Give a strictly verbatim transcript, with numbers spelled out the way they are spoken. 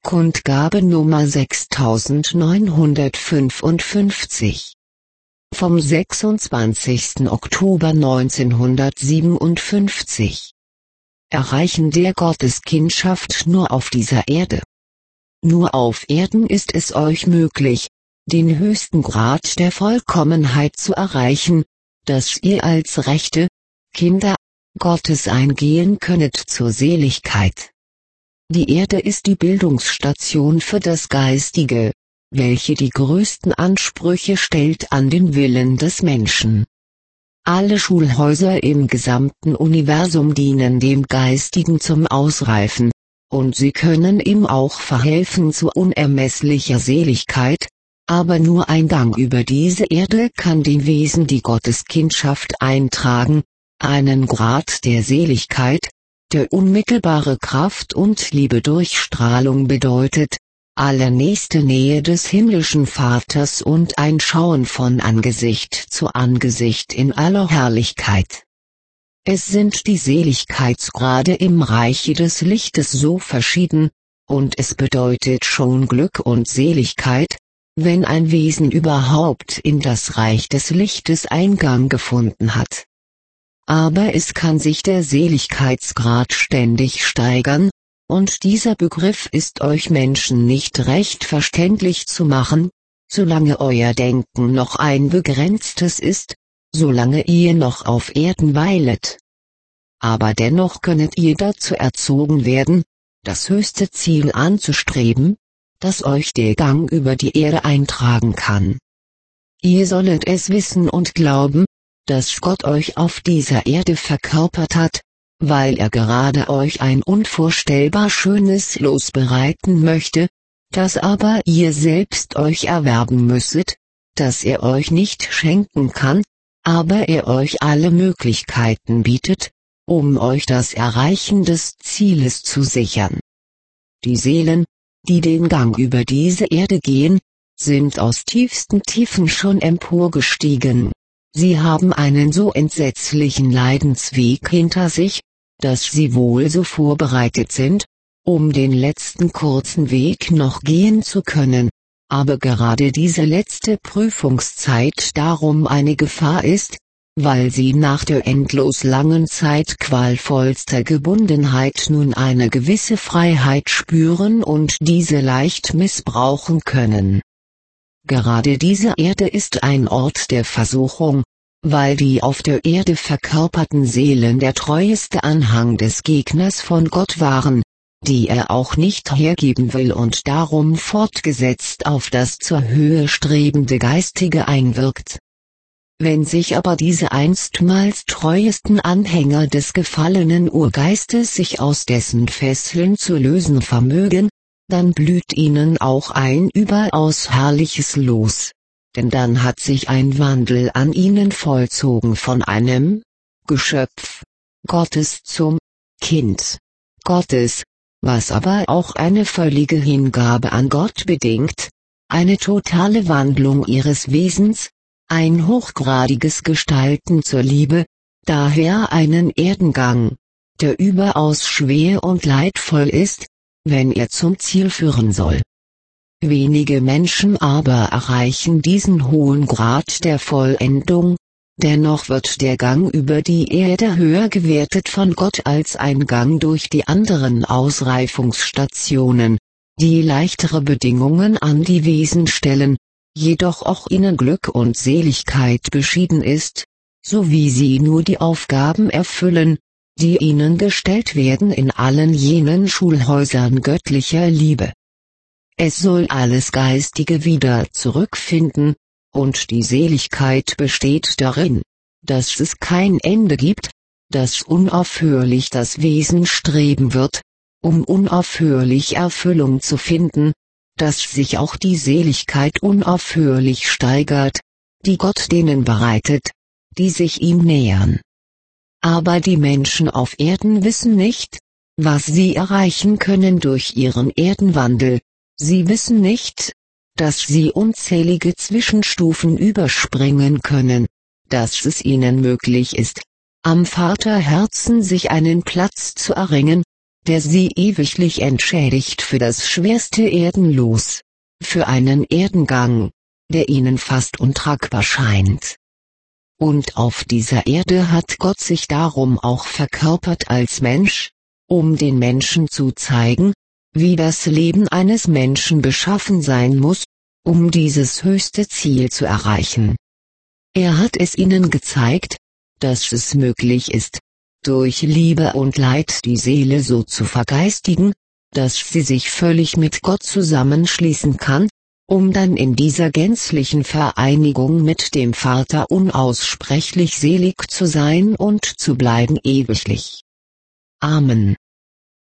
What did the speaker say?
Kundgabe Nummer sechstausendneunhundertfünfundfünfzig. Vom sechsundzwanzigsten Oktober neunzehnhundertsiebenundfünfzig. Erreichen der Gotteskindschaft nur auf dieser Erde. Nur auf Erden ist es euch möglich, den höchsten Grad der Vollkommenheit zu erreichen, dass ihr als rechte Kinder Gottes eingehen könnet zur Seligkeit. Die Erde ist die Bildungsstation für das Geistige, welche die größten Ansprüche stellt an den Willen des Menschen. Alle Schulhäuser im gesamten Universum dienen dem Geistigen zum Ausreifen, und sie können ihm auch verhelfen zu unermesslicher Seligkeit, aber nur ein Gang über diese Erde kann dem Wesen die Gotteskindschaft eintragen, einen Grad der Seligkeit, der unmittelbare Kraft und Liebe durch Strahlung bedeutet, allernächste Nähe des himmlischen Vaters und ein Schauen von Angesicht zu Angesicht in aller Herrlichkeit. Es sind die Seligkeitsgrade im Reiche des Lichtes so verschieden, und es bedeutet schon Glück und Seligkeit, wenn ein Wesen überhaupt in das Reich des Lichtes Eingang gefunden hat. Aber es kann sich der Seligkeitsgrad ständig steigern, und dieser Begriff ist euch Menschen nicht recht verständlich zu machen, solange euer Denken noch ein begrenztes ist, solange ihr noch auf Erden weilet. Aber dennoch könnet ihr dazu erzogen werden, das höchste Ziel anzustreben, das euch der Gang über die Erde eintragen kann. Ihr sollet es wissen und glauben, dass Gott euch auf dieser Erde verkörpert hat, weil er gerade euch ein unvorstellbar schönes Los bereiten möchte, das aber ihr selbst euch erwerben müsstet, das er euch nicht schenken kann, aber er euch alle Möglichkeiten bietet, um euch das Erreichen des Zieles zu sichern. Die Seelen, die den Gang über diese Erde gehen, sind aus tiefsten Tiefen schon emporgestiegen. Sie haben einen so entsetzlichen Leidensweg hinter sich, dass sie wohl so vorbereitet sind, um den letzten kurzen Weg noch gehen zu können, aber gerade diese letzte Prüfungszeit darum eine Gefahr ist, weil sie nach der endlos langen Zeit qualvollster Gebundenheit nun eine gewisse Freiheit spüren und diese leicht missbrauchen können. Gerade diese Erde ist ein Ort der Versuchung, weil die auf der Erde verkörperten Seelen der treueste Anhang des Gegners von Gott waren, die er auch nicht hergeben will und darum fortgesetzt auf das zur Höhe strebende Geistige einwirkt. Wenn sich aber diese einstmals treuesten Anhänger des gefallenen Urgeistes sich aus dessen Fesseln zu lösen vermögen, dann blüht ihnen auch ein überaus herrliches Los, denn dann hat sich ein Wandel an ihnen vollzogen von einem Geschöpf Gottes zum Kind Gottes, was aber auch eine völlige Hingabe an Gott bedingt, eine totale Wandlung ihres Wesens, ein hochgradiges Gestalten zur Liebe, daher einen Erdengang, der überaus schwer und leidvoll ist, wenn er zum Ziel führen soll. Wenige Menschen aber erreichen diesen hohen Grad der Vollendung, dennoch wird der Gang über die Erde höher gewertet von Gott als ein Gang durch die anderen Ausreifungsstationen, die leichtere Bedingungen an die Wesen stellen, jedoch auch ihnen Glück und Seligkeit beschieden ist, so wie sie nur die Aufgaben erfüllen, die ihnen gestellt werden in allen jenen Schulhäusern göttlicher Liebe. Es soll alles Geistige wieder zurückfinden, und die Seligkeit besteht darin, dass es kein Ende gibt, dass unaufhörlich das Wesen streben wird, um unaufhörlich Erfüllung zu finden, dass sich auch die Seligkeit unaufhörlich steigert, die Gott denen bereitet, die sich ihm nähern. Aber die Menschen auf Erden wissen nicht, was sie erreichen können durch ihren Erdenwandel, sie wissen nicht, dass sie unzählige Zwischenstufen überspringen können, dass es ihnen möglich ist, am Vaterherzen sich einen Platz zu erringen, der sie ewiglich entschädigt für das schwerste Erdenlos, für einen Erdengang, der ihnen fast untragbar scheint. Und auf dieser Erde hat Gott sich darum auch verkörpert als Mensch, um den Menschen zu zeigen, wie das Leben eines Menschen beschaffen sein muss, um dieses höchste Ziel zu erreichen. Er hat es ihnen gezeigt, dass es möglich ist, durch Liebe und Leid die Seele so zu vergeistigen, dass sie sich völlig mit Gott zusammenschließen kann, um dann in dieser gänzlichen Vereinigung mit dem Vater unaussprechlich selig zu sein und zu bleiben ewiglich. Amen.